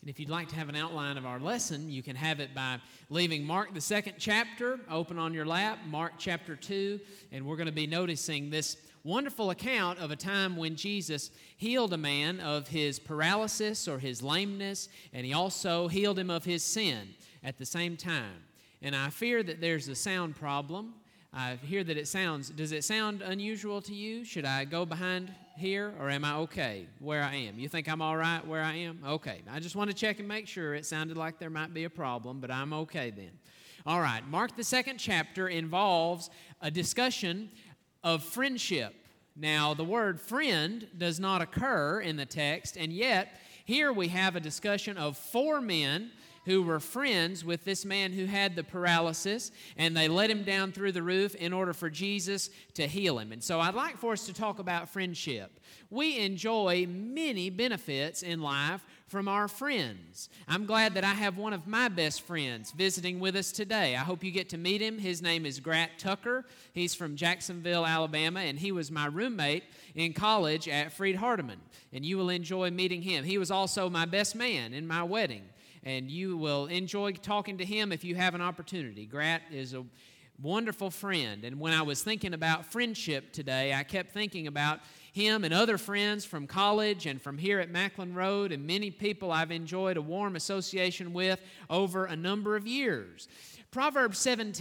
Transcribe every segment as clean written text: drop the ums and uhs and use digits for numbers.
And if you'd like to have an outline of our lesson, you can have it by leaving Mark, the 2nd chapter, open on your lap, Mark chapter 2, and we're going to be noticing this wonderful account of a time when Jesus healed a man of his paralysis or his lameness, and he also healed him of his sin at the same time. And I fear that there's a sound problem. I hear that does it sound unusual to you? Should I go behind here, or am I okay where I am? You think I'm all right where I am? Okay. I just want to check and make sure. It sounded like there might be a problem, but I'm okay then. All right. Mark, the 2nd chapter, involves a discussion of friendship. Now, the word friend does not occur in the text, and yet here we have a discussion of 4 men who were friends with this man who had the paralysis, and they let him down through the roof in order for Jesus to heal him. And so I'd like for us to talk about friendship. We enjoy many benefits in life from our friends. I'm glad that I have one of my best friends visiting with us today. I hope you get to meet him. His name is Grat Tucker. He's from Jacksonville, Alabama, and he was my roommate in college at Freed Hardeman, and you will enjoy meeting him. He was also my best man in my wedding, and you will enjoy talking to him if you have an opportunity. Grat is a wonderful friend, and when I was thinking about friendship today, I kept thinking about him and other friends from college and from here at Macklin Road, and many people I've enjoyed a warm association with over a number of years. Proverbs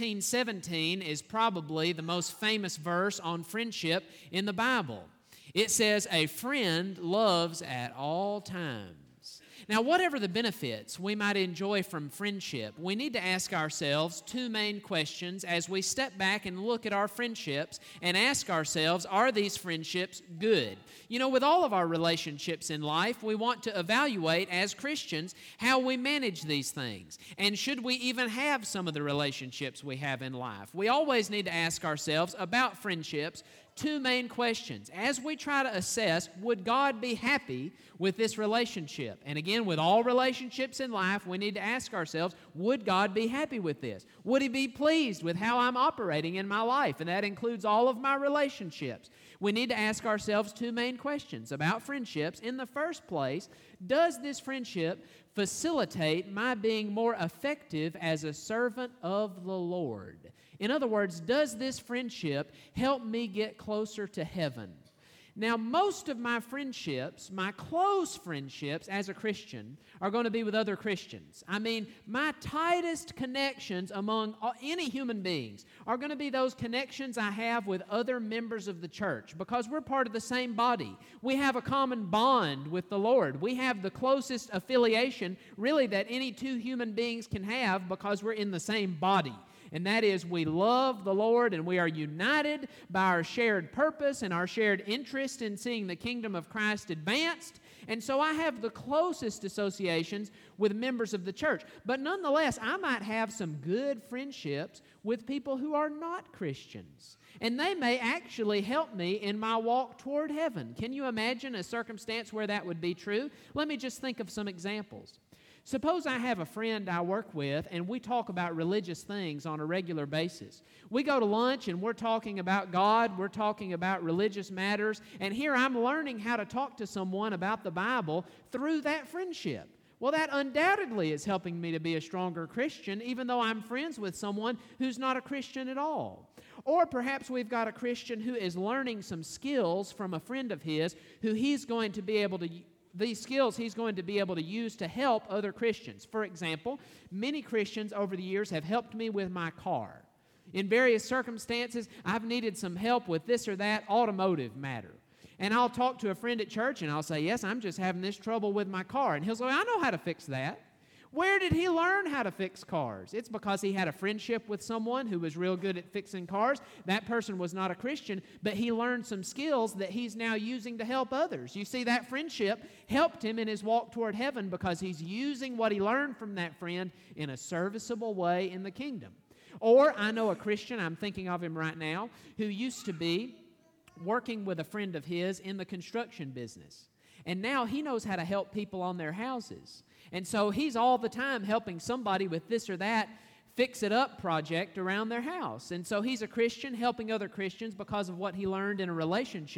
17:17 is probably the most famous verse on friendship in the Bible. It says, "A friend loves at all times." Now, whatever the benefits we might enjoy from friendship, we need to ask ourselves 2 main questions as we step back and look at our friendships and ask ourselves, are these friendships good? You know, with all of our relationships in life, we want to evaluate as Christians how we manage these things. And should we even have some of the relationships we have in life? We always need to ask ourselves about friendships 2 main questions as we try to assess, would God be happy with this relationship? And again, with all relationships in life, we need to ask ourselves, would God be happy with this? Would He be pleased with how I'm operating in my life? And that includes all of my relationships. We need to ask ourselves 2 main questions about friendships. In the first place, does this friendship facilitate my being more effective as a servant of the Lord? In other words, does this friendship help me get closer to heaven? Now, most of my friendships, my close friendships as a Christian, are going to be with other Christians. I mean, my tightest connections among any human beings are going to be those connections I have with other members of the church because we're part of the same body. We have a common bond with the Lord. We have the closest affiliation, really, that any 2 human beings can have because we're in the same body. And that is, we love the Lord and we are united by our shared purpose and our shared interest in seeing the kingdom of Christ advanced. And so I have the closest associations with members of the church. But nonetheless, I might have some good friendships with people who are not Christians. And they may actually help me in my walk toward heaven. Can you imagine a circumstance where that would be true? Let me just think of some examples. Suppose I have a friend I work with and we talk about religious things on a regular basis. We go to lunch and we're talking about God, we're talking about religious matters, and here I'm learning how to talk to someone about the Bible through that friendship. Well, that undoubtedly is helping me to be a stronger Christian, even though I'm friends with someone who's not a Christian at all. Or perhaps we've got a Christian who is learning some skills from a friend of his who he's going to be able to these skills he's going to be able to use to help other Christians. For example, many Christians over the years have helped me with my car. In various circumstances, I've needed some help with this or that automotive matter. And I'll talk to a friend at church and I'll say, yes, I'm just having this trouble with my car. And he'll say, I know how to fix that. Where did he learn how to fix cars? It's because he had a friendship with someone who was real good at fixing cars. That person was not a Christian, but he learned some skills that he's now using to help others. You see, that friendship helped him in his walk toward heaven because he's using what he learned from that friend in a serviceable way in the kingdom. Or I know a Christian, I'm thinking of him right now, who used to be working with a friend of his in the construction business. And now he knows how to help people on their houses. And so he's all the time helping somebody with this or that fix-it-up project around their house. And so he's a Christian helping other Christians because of what he learned in a relationship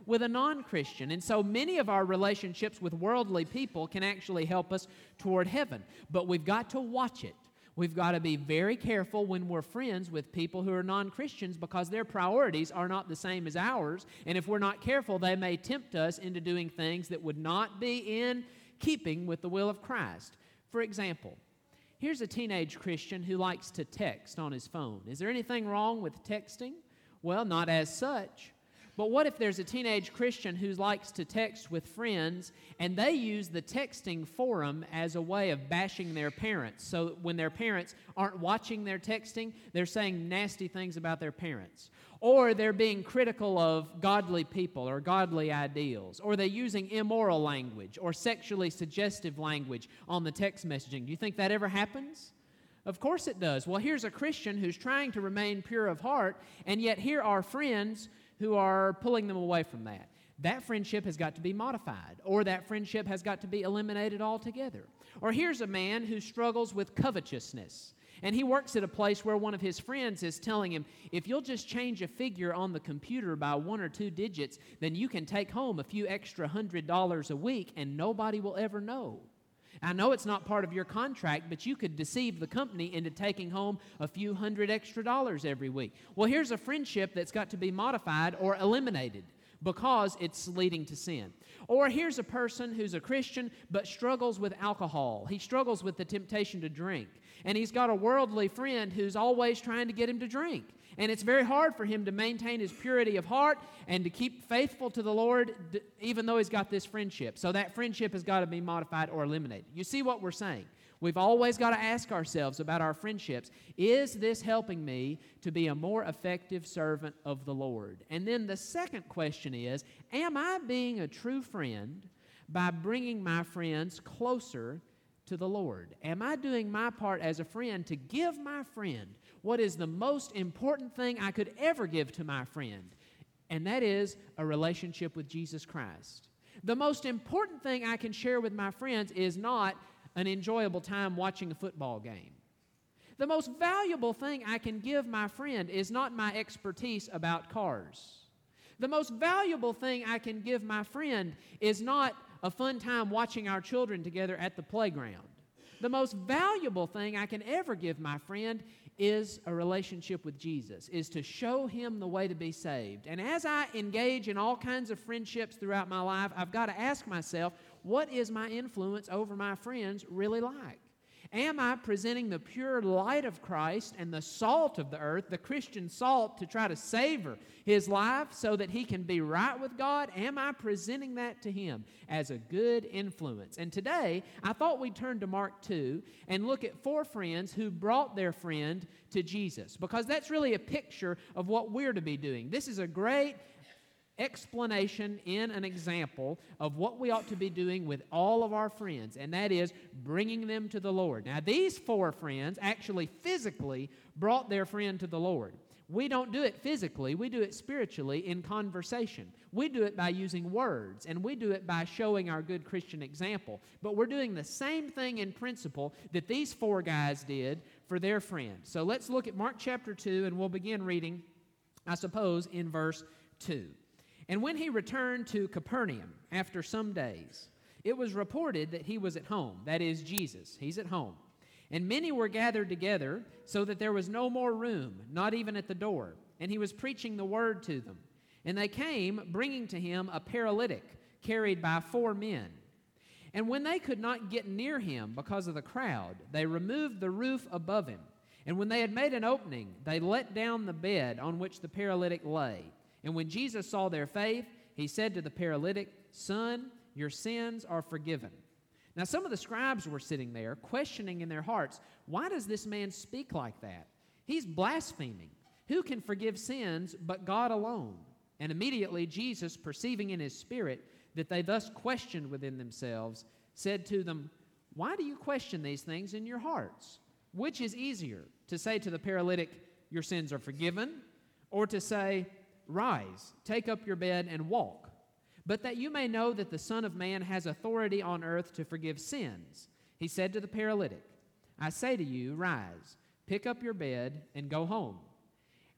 with a non-Christian. And so many of our relationships with worldly people can actually help us toward heaven. But we've got to watch it. We've got to be very careful when we're friends with people who are non-Christians because their priorities are not the same as ours. And if we're not careful, they may tempt us into doing things that would not be in keeping with the will of Christ. For example, here's a teenage Christian who likes to text on his phone. Is there anything wrong with texting? Well, not as such. But what if there's a teenage Christian who likes to text with friends and they use the texting forum as a way of bashing their parents? So when their parents aren't watching their texting, they're saying nasty things about their parents. Or they're being critical of godly people or godly ideals. Or they're using immoral language or sexually suggestive language on the text messaging. Do you think that ever happens? Of course it does. Well, here's a Christian who's trying to remain pure of heart, and yet here are friends who are pulling them away from that. That friendship has got to be modified, or that friendship has got to be eliminated altogether. Or here's a man who struggles with covetousness, and he works at a place where one of his friends is telling him, if you'll just change a figure on the computer by 1 or 2 digits, then you can take home a few extra $100 a week, and nobody will ever know. I know it's not part of your contract, but you could deceive the company into taking home a few $100 extra every week. Well, here's a friendship that's got to be modified or eliminated because it's leading to sin. Or here's a person who's a Christian but struggles with alcohol. He struggles with the temptation to drink. And he's got a worldly friend who's always trying to get him to drink. And it's very hard for him to maintain his purity of heart and to keep faithful to the Lord even though he's got this friendship. So that friendship has got to be modified or eliminated. You see what we're saying? We've always got to ask ourselves about our friendships, is this helping me to be a more effective servant of the Lord? And then the second question is, am I being a true friend by bringing my friends closer to the Lord? Am I doing my part as a friend to give my friend what is the most important thing I could ever give to my friend? And that is a relationship with Jesus Christ. The most important thing I can share with my friends is not an enjoyable time watching a football game. The most valuable thing I can give my friend is not my expertise about cars. The most valuable thing I can give my friend is not a fun time watching our children together at the playground. The most valuable thing I can ever give my friend is a relationship with Jesus, is to show him the way to be saved. And as I engage in all kinds of friendships throughout my life, I've got to ask myself, what is my influence over my friends really like? Am I presenting the pure light of Christ and the salt of the earth, the Christian salt, to try to savor his life so that he can be right with God? Am I presenting that to him as a good influence? And today, I thought we'd turn to Mark 2 and look at 4 friends who brought their friend to Jesus, because that's really a picture of what we're to be doing. This is a great explanation in an example of what we ought to be doing with all of our friends, and that is bringing them to the Lord. Now, these 4 friends actually physically brought their friend to the Lord. We don't do it physically, we do it spiritually in conversation. We do it by using words, and we do it by showing our good Christian example. But we're doing the same thing in principle that these 4 guys did for their friend. So let's look at Mark chapter 2, and we'll begin reading, I suppose, in verse 2. And when he returned to Capernaum after some days, it was reported that he was at home, that is, Jesus. He's at home. And many were gathered together so that there was no more room, not even at the door. And he was preaching the word to them. And they came, bringing to him a paralytic carried by 4 men. And when they could not get near him because of the crowd, they removed the roof above him. And when they had made an opening, they let down the bed on which the paralytic lay. And when Jesus saw their faith, he said to the paralytic, "Son, your sins are forgiven." Now some of the scribes were sitting there, questioning in their hearts, why does this man speak like that? He's blaspheming. Who can forgive sins but God alone? And immediately Jesus, perceiving in his spirit that they thus questioned within themselves, said to them, "Why do you question these things in your hearts? Which is easier, to say to the paralytic, 'Your sins are forgiven,' or to say, 'Rise, take up your bed and walk'? But that you may know that the Son of Man has authority on earth to forgive sins," he said to the paralytic, "I say to you, rise, pick up your bed, and go home."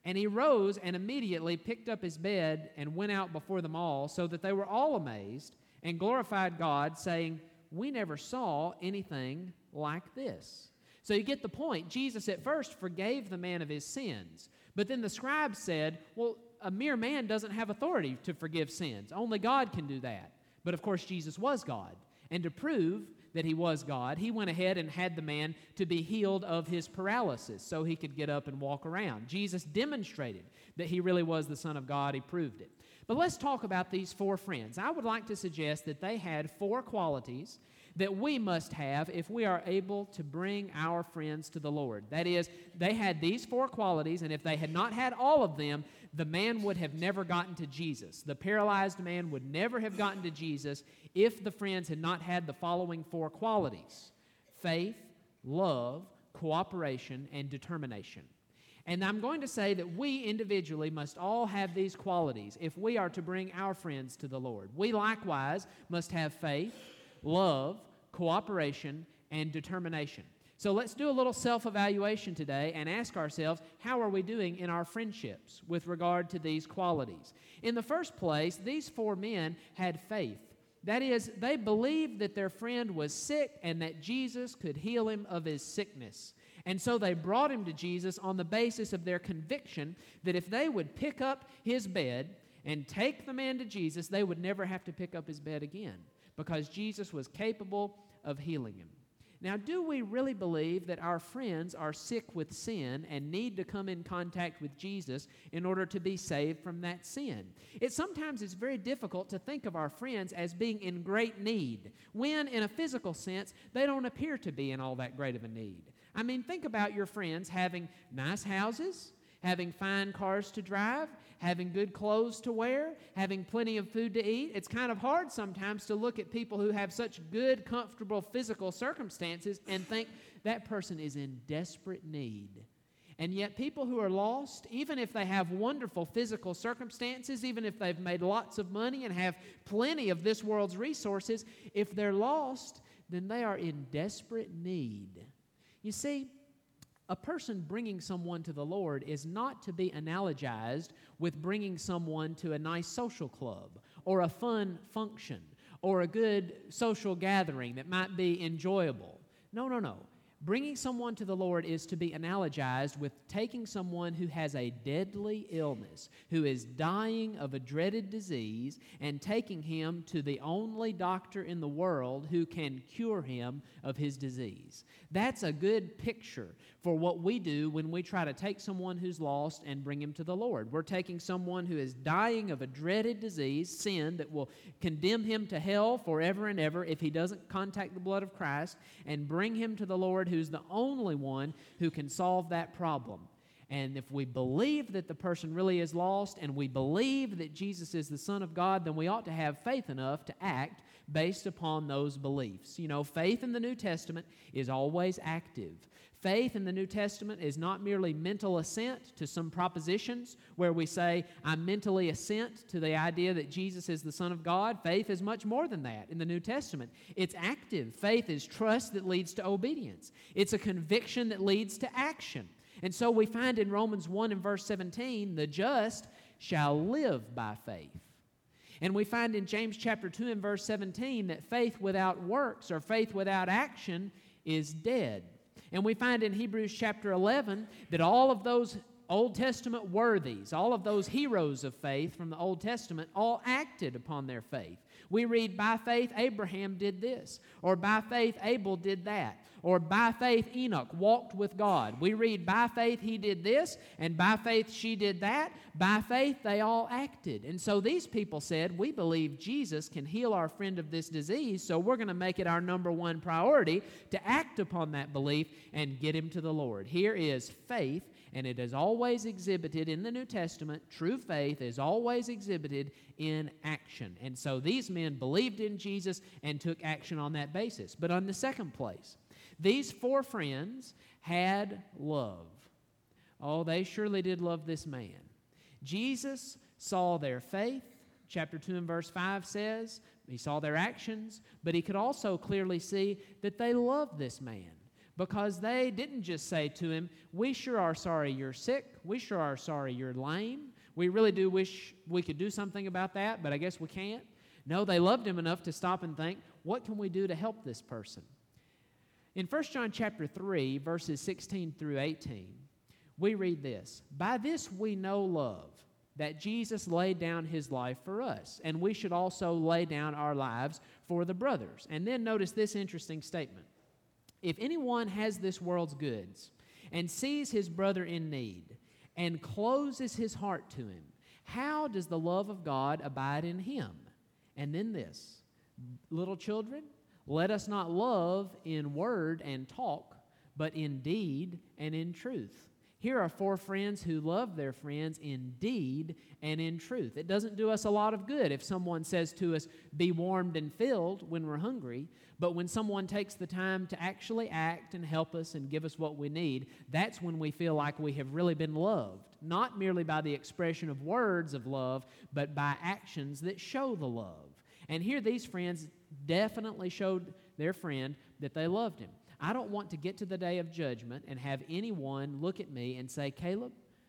And he rose and immediately picked up his bed and went out before them all, so that they were all amazed and glorified God, saying, "We never saw anything like this." So you get the point. Jesus at first forgave the man of his sins. But then the scribes said, well, a mere man doesn't have authority to forgive sins. Only God can do that. But of course, Jesus was God. And to prove that he was God, he went ahead and had the man to be healed of his paralysis so he could get up and walk around. Jesus demonstrated that he really was the Son of God. He proved it. But let's talk about these four friends. I would like to suggest that they had four qualities that we must have if we are able to bring our friends to the Lord. That is, they had these four qualities, and if they had not had all of them, the man would have never gotten to Jesus. The paralyzed man would never have gotten to Jesus if the friends had not had the following four qualities: faith, love, cooperation, and determination. And I'm going to say that we individually must all have these qualities if we are to bring our friends to the Lord. We likewise must have faith, love, cooperation, and determination. So let's do a little self-evaluation today and ask ourselves, how are we doing in our friendships with regard to these qualities? In the first place, these four men had faith. That is, they believed that their friend was sick and that Jesus could heal him of his sickness. And so they brought him to Jesus on the basis of their conviction that if they would pick up his bed and take the man to Jesus, they would never have to pick up his bed again, because Jesus was capable of healing him. Now, do we really believe that our friends are sick with sin and need to come in contact with Jesus in order to be saved from that sin? Sometimes it's very difficult to think of our friends as being in great need, when, in a physical sense, they don't appear to be in all that great of a need. I mean, think about your friends having nice houses, having fine cars to drive, having good clothes to wear, having plenty of food to eat. It's kind of hard sometimes to look at people who have such good, comfortable physical circumstances and think that person is in desperate need. And yet people who are lost, even if they have wonderful physical circumstances, even if they've made lots of money and have plenty of this world's resources, if they're lost, then they are in desperate need. You see, a person bringing someone to the Lord is not to be analogized with bringing someone to a nice social club or a fun function or a good social gathering that might be enjoyable. No. Bringing someone to the Lord is to be analogized with taking someone who has a deadly illness, who is dying of a dreaded disease, and taking him to the only doctor in the world who can cure him of his disease. That's a good picture for what we do when we try to take someone who's lost and bring him to the Lord. We're taking someone who is dying of a dreaded disease, sin, that will condemn him to hell forever and ever if he doesn't contact the blood of Christ, and bring him to the Lord, who's the only one who can solve that problem. And if we believe that the person really is lost and we believe that Jesus is the Son of God, then we ought to have faith enough to act based upon those beliefs. You know, faith in the New Testament is always active. Faith in the New Testament is not merely mental assent to some propositions where we say, I mentally assent to the idea that Jesus is the Son of God. Faith is much more than that in the New Testament. It's active. Faith is trust that leads to obedience. It's a conviction that leads to action. And so we find in Romans 1 and verse 17, the just shall live by faith. And we find in James chapter 2 and verse 17 that faith without works or faith without action is dead. And we find in Hebrews chapter 11 that all of those Old Testament worthies, all of those heroes of faith from the Old Testament, all acted upon their faith. We read, by faith Abraham did this, or by faith Abel did that, or by faith Enoch walked with God. We read, by faith he did this, and by faith she did that. By faith they all acted. And so these people said, we believe Jesus can heal our friend of this disease, so we're going to make it our number one priority to act upon that belief and get him to the Lord. Here is faith, and it is always exhibited in the New Testament. True faith is always exhibited in action. And so these men believed in Jesus and took action on that basis. But on the second place, these four friends had love. Oh, they surely did love this man. Jesus saw their faith. Chapter 2 and verse 5 says, he saw their actions, but he could also clearly see that they loved this man. because they didn't just say to him, "We sure are sorry you're sick. We sure are sorry you're lame. We really do wish we could do something about that, but I guess we can't." No, they loved him enough to stop and think, what can we do to help this person? In 1 John chapter 3, verses 16 through 18, we read this: "By this we know love, that Jesus laid down his life for us, and we should also lay down our lives for the brothers." And then notice this interesting statement: "If anyone has this world's goods and sees his brother in need and closes his heart to him, how does the love of God abide in him?" And then this: "Little children, let us not love in word and talk, but in deed and in truth." Here are 4 friends who love their friends in deed and in truth. It doesn't do us a lot of good if someone says to us, "Be warmed and filled," when we're hungry, but when someone takes the time to actually act and help us and give us what we need, that's when we feel like we have really been loved, not merely by the expression of words of love, but by actions that show the love. And here these friends definitely showed their friend that they loved him. I don't want to get to the day of judgment and have anyone look at me and say, "Caleb,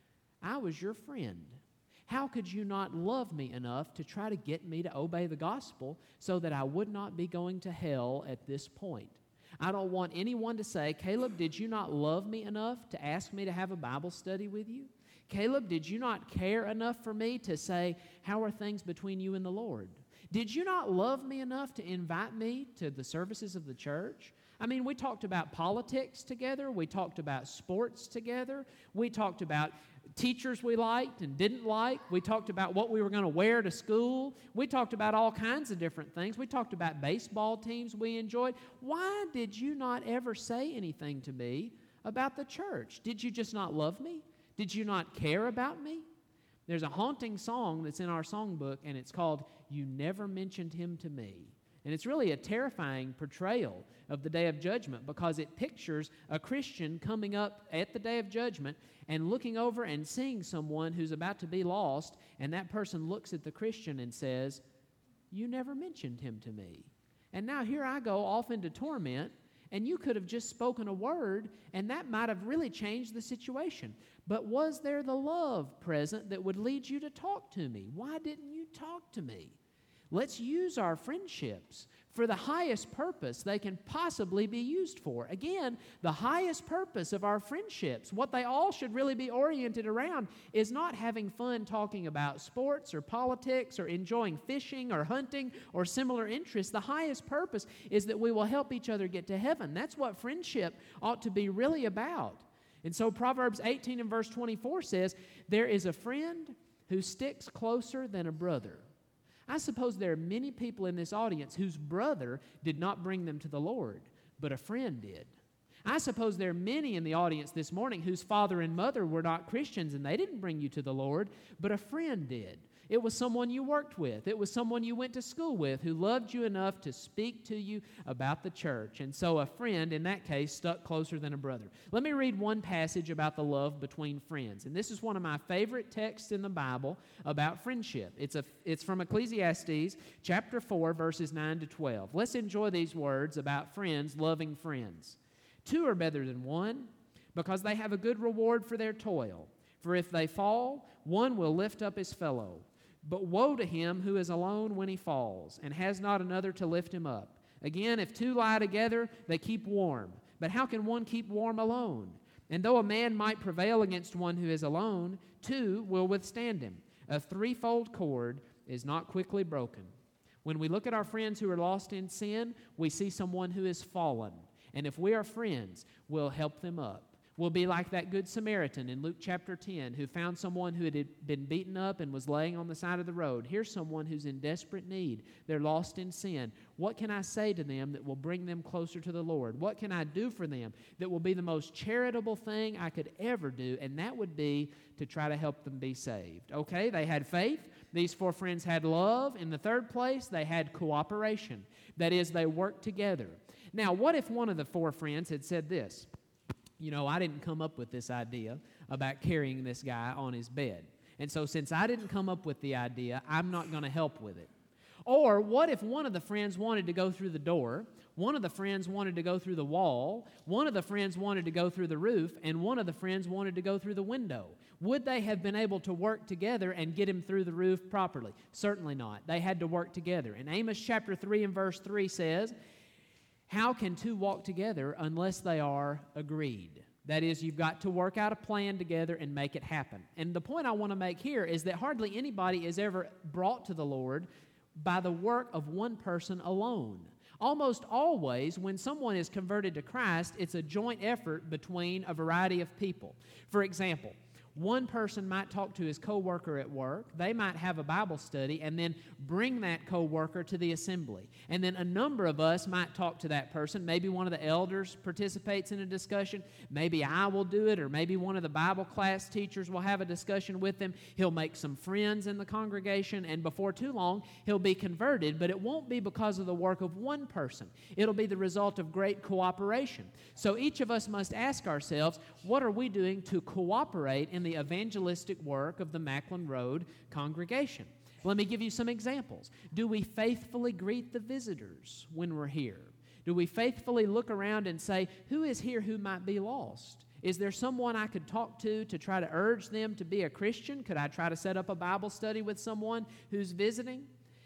I was your friend. How could you not love me enough to try to get me to obey the gospel so that I would not be going to hell at this point?" I don't want anyone to say, "Caleb, did you not love me enough to ask me to have a Bible study with you? Caleb, did you not care enough for me to say, 'How are things between you and the Lord?' Did you not love me enough to invite me to the services of the church?" I mean, we talked about politics together. We talked about sports together. We talked about teachers we liked and didn't like. We talked about what we were going to wear to school. We talked about all kinds of different things. We talked about baseball teams we enjoyed. Why did you not ever say anything to me about the church? Did you just not love me? Did you not care about me? There's a haunting song that's in our songbook, and it's called "You Never Mentioned Him to Me." And it's really a terrifying portrayal of the day of judgment, because it pictures a Christian coming up at the day of judgment and looking over and seeing someone who's about to be lost, and that person looks at the Christian and says, "You never mentioned him to me." And now here I go off into torment, and you could have just spoken a word, and that might have really changed the situation. But was there the love present that would lead you to talk to me? Why didn't you talk to me? Let's use our friendships for the highest purpose they can possibly be used for. Again, the highest purpose of our friendships, what they all should really be oriented around, is not having fun talking about sports or politics or enjoying fishing or hunting or similar interests. The highest purpose is that we will help each other get to heaven. That's what friendship ought to be really about. And so Proverbs 18 and verse 24 says, "There is a friend who sticks closer than a brother." I suppose there are many people in this audience whose brother did not bring them to the Lord, but a friend did. I suppose there are many in the audience this morning whose father and mother were not Christians, and they didn't bring you to the Lord, but a friend did. It was someone you worked with. It was someone you went to school with who loved you enough to speak to you about the church. And so a friend, in that case, stuck closer than a brother. Let me read one passage about the love between friends. And this is one of my favorite texts in the Bible about friendship. It's from Ecclesiastes chapter 4, verses 9 to 12. Let's enjoy these words about friends loving friends. "Two are better than one, because they have a good reward for their toil. For if they fall, one will lift up his fellow. But woe to him who is alone when he falls, and has not another to lift him up. Again, if two lie together, they keep warm. But how can one keep warm alone? And though a man might prevail against one who is alone, two will withstand him. A threefold cord is not quickly broken." When we look at our friends who are lost in sin, we see someone who is fallen. And if we are friends, we'll help them up. We'll be like that Good Samaritan in Luke chapter 10 who found someone who had been beaten up and was laying on the side of the road. Here's someone who's in desperate need. They're lost in sin. What can I say to them that will bring them closer to the Lord? What can I do for them that will be the most charitable thing I could ever do? And that would be to try to help them be saved. Okay, they had faith. These 4 friends had love. In the third place, they had cooperation. That is, they worked together. Now, what if one of the 4 friends had said this? "You know, I didn't come up with this idea about carrying this guy on his bed. And so since I didn't come up with the idea, I'm not going to help with it." Or what if one of the friends wanted to go through the door, one of the friends wanted to go through the wall, one of the friends wanted to go through the roof, and one of the friends wanted to go through the window? Would they have been able to work together and get him through the roof properly? Certainly not. They had to work together. And Amos chapter 3 and verse 3 says, "How can two walk together unless they are agreed?" That is, you've got to work out a plan together and make it happen. And the point I want to make here is that hardly anybody is ever brought to the Lord by the work of one person alone. Almost always, when someone is converted to Christ, it's a joint effort between a variety of people. For example, one person might talk to his coworker at work. They might have a Bible study and then bring that coworker to the assembly. And then a number of us might talk to that person. Maybe one of the elders participates in a discussion. Maybe I will do it, or maybe one of the Bible class teachers will have a discussion with them. He'll make some friends in the congregation, and before too long, he'll be converted. But it won't be because of the work of one person. It'll be the result of great cooperation. So each of us must ask ourselves, what are we doing to cooperate in the evangelistic work of the Macklin Road congregation? Let me give you some examples. Do we faithfully greet the visitors when we're here? Do we faithfully look around and say, who is here who might be lost? Is there someone I could talk to try to urge them to be a Christian? Could I try to set up a Bible study with someone who's visiting?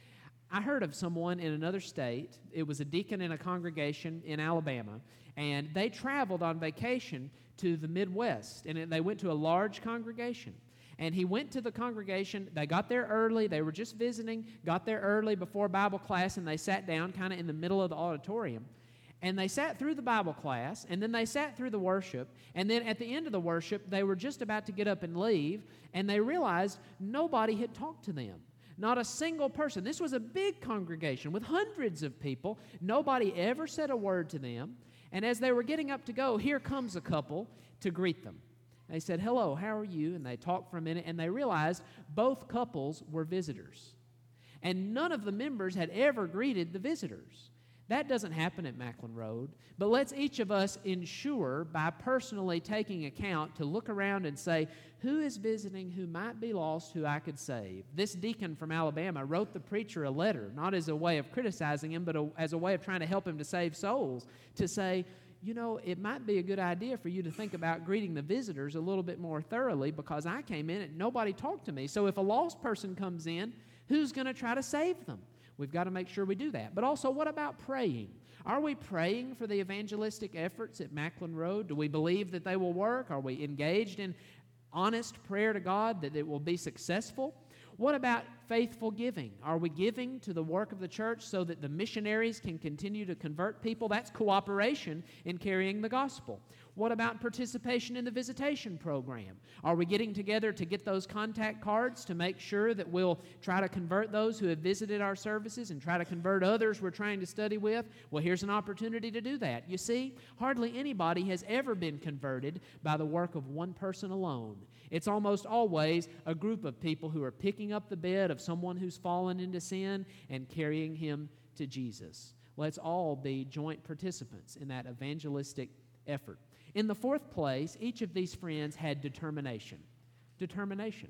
I heard of someone in another state. It was a deacon in a congregation in Alabama, and they traveled on vacation to the Midwest, and they went to a large congregation. And he went to the congregation. They got there early. They were just visiting, got there early before Bible class, and they sat down kind of in the middle of the auditorium. And they sat through the Bible class, and then they sat through the worship, and then at the end of the worship, they were just about to get up and leave, and they realized nobody had talked to them. Not a single person. This was a big congregation with hundreds of people. Nobody ever said a word to them. And as they were getting up to go, here comes a couple to greet them. They said, "Hello, how are you?" And they talked for a minute, and they realized both couples were visitors. And none of the members had ever greeted the visitors. That doesn't happen at Macklin Road. But let's each of us ensure by personally taking account to look around and say, who is visiting, who might be lost, who I could save? This deacon from Alabama wrote the preacher a letter, not as a way of criticizing him, but as a way of trying to help him to save souls, to say, you know, it might be a good idea for you to think about greeting the visitors a little bit more thoroughly, because I came in and nobody talked to me. So if a lost person comes in, who's going to try to save them? We've got to make sure we do that. But also, what about praying? Are we praying for the evangelistic efforts at Macklin Road? Do we believe that they will work? Are we engaged in honest prayer to God that it will be successful? What about faithful giving? Are we giving to the work of the church so that the missionaries can continue to convert people? That's cooperation in carrying the gospel. What about participation in the visitation program? Are we getting together to get those contact cards to make sure that we'll try to convert those who have visited our services and try to convert others we're trying to study with? Well, here's an opportunity to do that. You see, hardly anybody has ever been converted by the work of one person alone. It's almost always a group of people who are picking up the bed of someone who's fallen into sin and carrying him to Jesus. Let's all be joint participants in that evangelistic effort. In the fourth place, each of these friends had determination. Determination.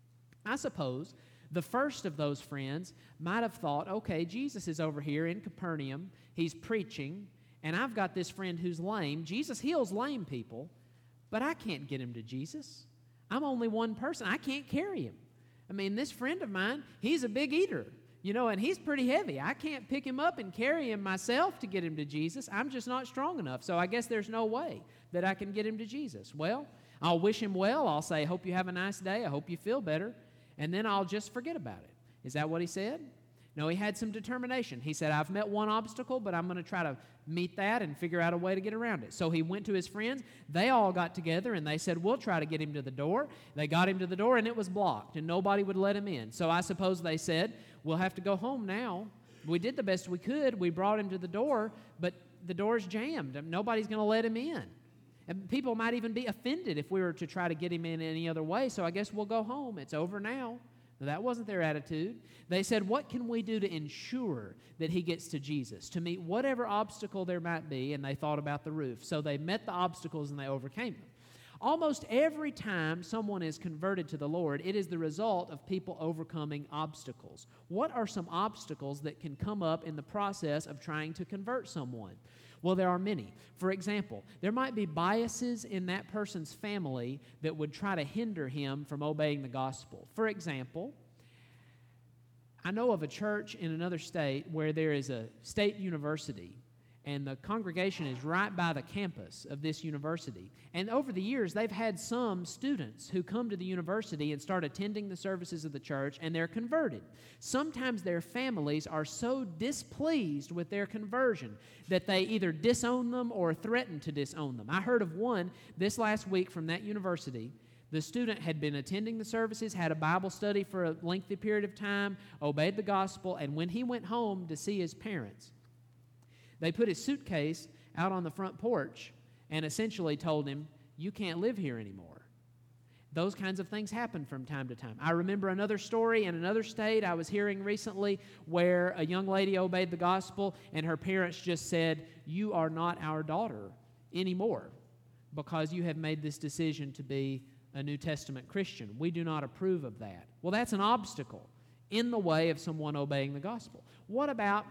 I suppose the first of those friends might have thought, okay, Jesus is over here in Capernaum. He's preaching, and I've got this friend who's lame. Jesus heals lame people, but I can't get him to Jesus. I'm only one person. I can't carry him. I mean, this friend of mine, he's a big eater, you know, and he's pretty heavy. I can't pick him up and carry him myself to get him to Jesus. I'm just not strong enough, so I guess there's no way that I can get him to Jesus. Well, I'll wish him well. I'll say, hope you have a nice day. I hope you feel better. And then I'll just forget about it. Is that what he said? No, he had some determination. He said, I've met one obstacle, but I'm going to try to meet that and figure out a way to get around it. So he went to his friends. They all got together, and they said, we'll try to get him to the door. They got him to the door, and it was blocked, and nobody would let him in. So I suppose they said, we'll have to go home now. We did the best we could. We brought him to the door, but the door's jammed. Nobody's going to let him in. And people might even be offended if we were to try to get him in any other way, so I guess we'll go home. It's over now. That wasn't their attitude. They said, what can we do to ensure that he gets to Jesus, to meet whatever obstacle there might be? And they thought about the roof. So they met the obstacles and they overcame them. Almost every time someone is converted to the Lord, it is the result of people overcoming obstacles. What are some obstacles that can come up in the process of trying to convert someone? Well, there are many. For example, there might be biases in that person's family that would try to hinder him from obeying the gospel. For example, I know of a church in another state where there is a state university, and the congregation is right by the campus of this university. And over the years, they've had some students who come to the university and start attending the services of the church, and they're converted. Sometimes their families are so displeased with their conversion that they either disown them or threaten to disown them. I heard of one this last week from that university. The student had been attending the services, had a Bible study for a lengthy period of time, obeyed the gospel, and when he went home to see his parents, they put his suitcase out on the front porch and essentially told him, "You can't live here anymore." Those kinds of things happen from time to time. I remember another story in another state I was hearing recently where a young lady obeyed the gospel and her parents just said, "You are not our daughter anymore because you have made this decision to be a New Testament Christian. We do not approve of that." Well, that's an obstacle in the way of someone obeying the gospel. What about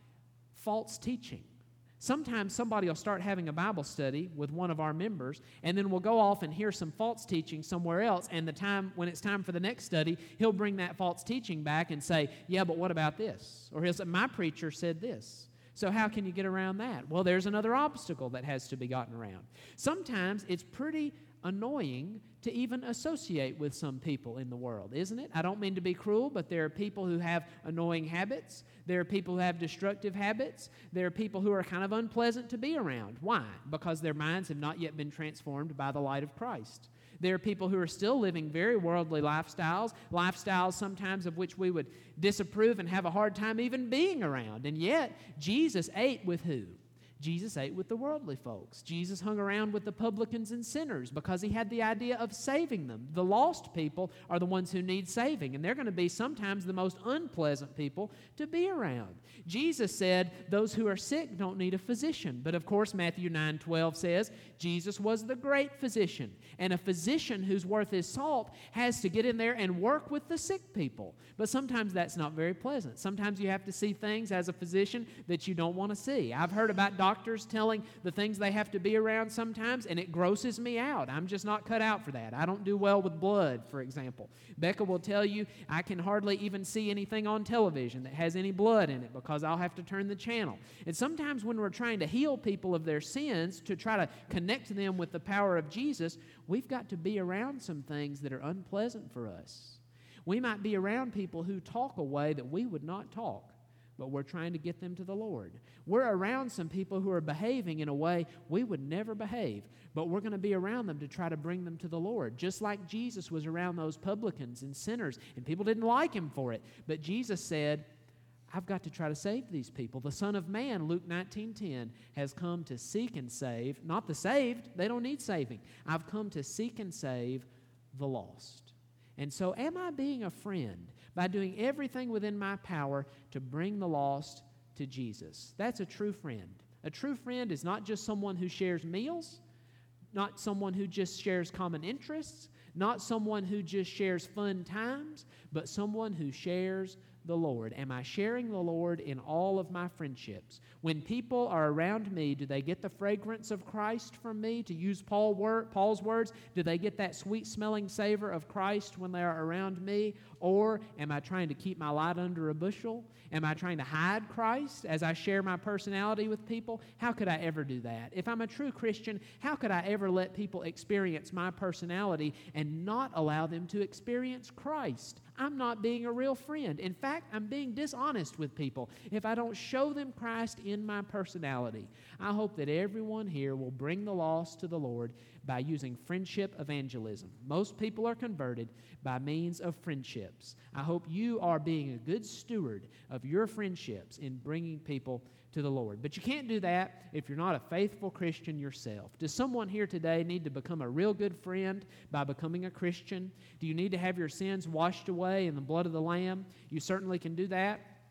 false teaching? Sometimes somebody will start having a Bible study with one of our members, and then we'll go off and hear some false teaching somewhere else, and when it's time for the next study, he'll bring that false teaching back and say, "Yeah, but what about this?" Or he'll say, "My preacher said this." So how can you get around that? Well, there's another obstacle that has to be gotten around. Sometimes it's pretty annoying to even associate with some people in the world, isn't it? I don't mean to be cruel, but there are people who have annoying habits. There are people who have destructive habits. There are people who are kind of unpleasant to be around. Why? Because their minds have not yet been transformed by the light of Christ. There are people who are still living very worldly lifestyles sometimes of which we would disapprove and have a hard time even being around. And yet, Jesus ate with who? Jesus ate with the worldly folks. Jesus hung around with the publicans and sinners because he had the idea of saving them. The lost people are the ones who need saving, and they're going to be sometimes the most unpleasant people to be around. Jesus said those who are sick don't need a physician, but of course Matthew 9:12 says Jesus was the great physician, and a physician who's worth his salt has to get in there and work with the sick people. But sometimes that's not very pleasant. Sometimes you have to see things as a physician that you don't want to see. I've heard about doctors telling the things they have to be around sometimes, and it grosses me out. I'm just not cut out for that. I don't do well with blood, for example. Becca will tell you I can hardly even see anything on television that has any blood in it because I'll have to turn the channel. And sometimes when we're trying to heal people of their sins, to try to connect them with the power of Jesus, we've got to be around some things that are unpleasant for us. We might be around people who talk a way that we would not talk, but we're trying to get them to the Lord. We're around some people who are behaving in a way we would never behave, but we're going to be around them to try to bring them to the Lord, just like Jesus was around those publicans and sinners, and people didn't like him for it. But Jesus said, I've got to try to save these people. The Son of Man, Luke 19:10, has come to seek and save, not the saved, they don't need saving. I've come to seek and save the lost. And so am I being a friend by doing everything within my power to bring the lost to Jesus? That's a true friend. A true friend is not just someone who shares meals, not someone who just shares common interests, not someone who just shares fun times, but someone who shares the Lord. Am I sharing the Lord in all of my friendships? When people are around me, do they get the fragrance of Christ from me? To use Paul's words, do they get that sweet-smelling savor of Christ when they are around me? Or am I trying to keep my light under a bushel? Am I trying to hide Christ as I share my personality with people? How could I ever do that? If I'm a true Christian, how could I ever let people experience my personality and not allow them to experience Christ? I'm not being a real friend. In fact, I'm being dishonest with people if I don't show them Christ in my personality. I hope that everyone here will bring the lost to the Lord by using friendship evangelism. Most people are converted by means of friendships. I hope you are being a good steward of your friendships in bringing people to the Lord. But you can't do that if you're not a faithful Christian yourself. Does someone here today need to become a real good friend by becoming a Christian? Do you need to have your sins washed away in the blood of the Lamb? You certainly can do that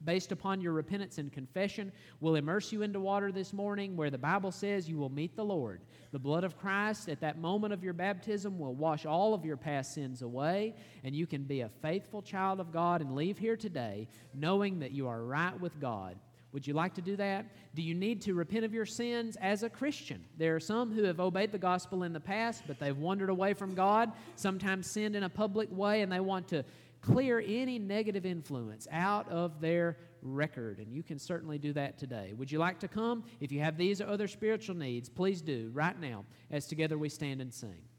based upon your repentance and confession, will immerse you into water this morning where the Bible says you will meet the Lord. The blood of Christ at that moment of your baptism will wash all of your past sins away, and you can be a faithful child of God and leave here today knowing that you are right with God. Would you like to do that? Do you need to repent of your sins as a Christian? There are some who have obeyed the gospel in the past, but they've wandered away from God, sometimes sinned in a public way, and they want to clear any negative influence out of their record, and you can certainly do that today. Would you like to come? If you have these or other spiritual needs, please do right now as together we stand and sing.